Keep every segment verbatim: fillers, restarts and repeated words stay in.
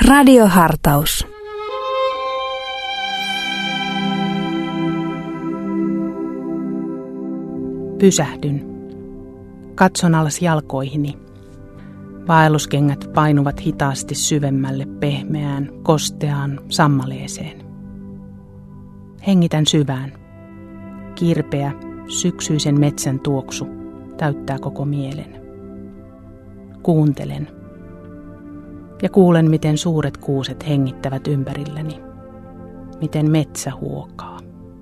Radiohartaus. Pysähdyn. Katson alas jalkoihini. Vaelluskengät painuvat hitaasti syvemmälle pehmeään, kosteaan sammaleeseen. Hengitän syvään. Kirpeä, syksyisen metsän tuoksu täyttää koko mielen. Kuuntelen. Ja kuulen, miten suuret kuuset hengittävät ympärilläni. Miten metsä huokaa.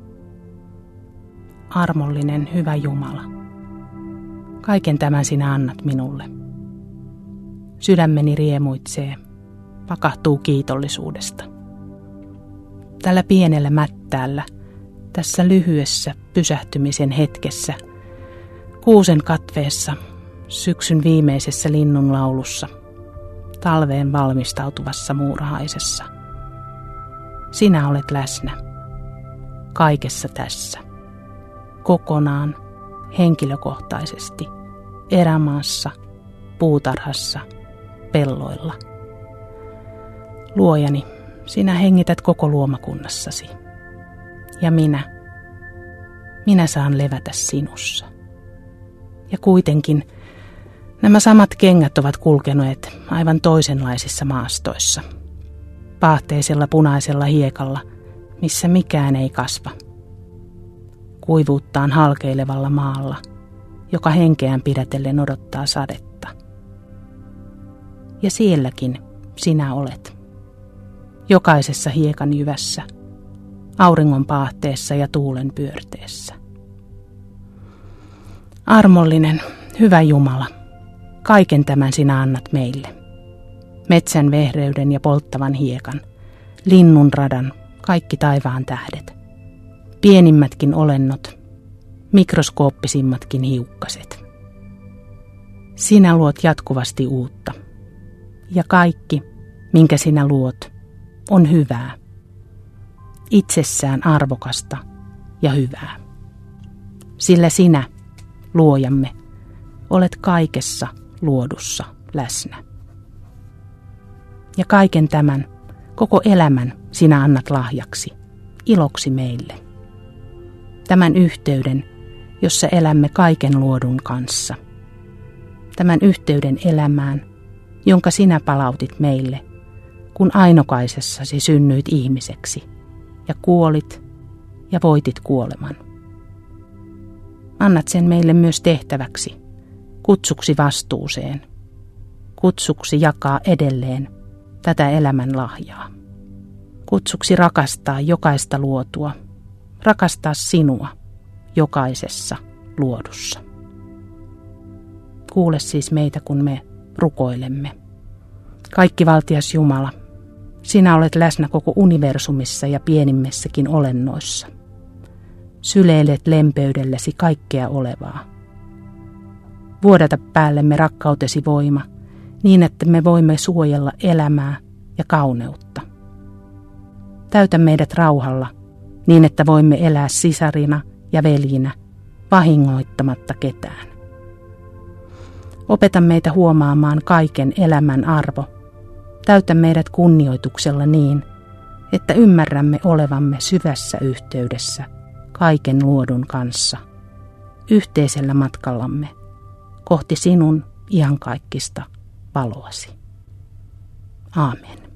Armollinen, hyvä Jumala. Kaiken tämän sinä annat minulle. Sydämeni riemuitsee, pakahtuu kiitollisuudesta. Tällä pienellä mättäällä, tässä lyhyessä pysähtymisen hetkessä, kuusen katveessa, syksyn viimeisessä linnunlaulussa, talveen valmistautuvassa muurahaisessa. Sinä olet läsnä, kaikessa tässä, kokonaan, henkilökohtaisesti, erämaassa, puutarhassa, pelloilla. Luojani, sinä hengität koko luomakunnassasi. Ja minä, minä saan levätä sinussa. Ja kuitenkin nämä samat kengät ovat kulkeneet aivan toisenlaisissa maastoissa. Paahteisella punaisella hiekalla, missä mikään ei kasva. Kuivuuttaan halkeilevalla maalla, joka henkeään pidätellen odottaa sadetta. Ja sielläkin sinä olet. Jokaisessa hiekan jyvässä, auringon paahteessa ja tuulen pyörteessä. Armollinen, hyvä Jumala, kaiken tämän sinä annat meille. Metsän vehreyden ja polttavan hiekan, linnun radan, kaikki taivaan tähdet. Pienimmätkin olennot, mikroskooppisimmatkin hiukkaset. Sinä luot jatkuvasti uutta. Ja kaikki, minkä sinä luot, on hyvää. Itsessään arvokasta ja hyvää. Sillä sinä, luojamme, olet kaikessa luodussa läsnä. Ja kaiken tämän, koko elämän sinä annat lahjaksi, iloksi meille. Tämän yhteyden, jossa elämme kaiken luodun kanssa. Tämän yhteyden elämään, jonka sinä palautit meille, kun ainokaisessasi synnyit ihmiseksi ja kuolit ja voitit kuoleman. Annat sen meille myös tehtäväksi, kutsuksi vastuuseen, kutsuksi jakaa edelleen tätä elämän lahjaa. Kutsuksi rakastaa jokaista luotua, rakastaa sinua jokaisessa luodussa. Kuule siis meitä, kun me rukoilemme. Kaikkivaltias Jumala, sinä olet läsnä koko universumissa ja pienimmissäkin olennoissa. Syleilet lempeydellesi kaikkea olevaa. Vuodata päällemme rakkautesi voima, niin että me voimme suojella elämää ja kauneutta. Täytä meidät rauhalla, niin että voimme elää sisarina ja veljinä, vahingoittamatta ketään. Opeta meitä huomaamaan kaiken elämän arvo. Täytä meidät kunnioituksella niin, että ymmärrämme olevamme syvässä yhteydessä kaiken luodun kanssa, yhteisellä matkallamme, kohti sinun iankaikkista valoasi. Aamen.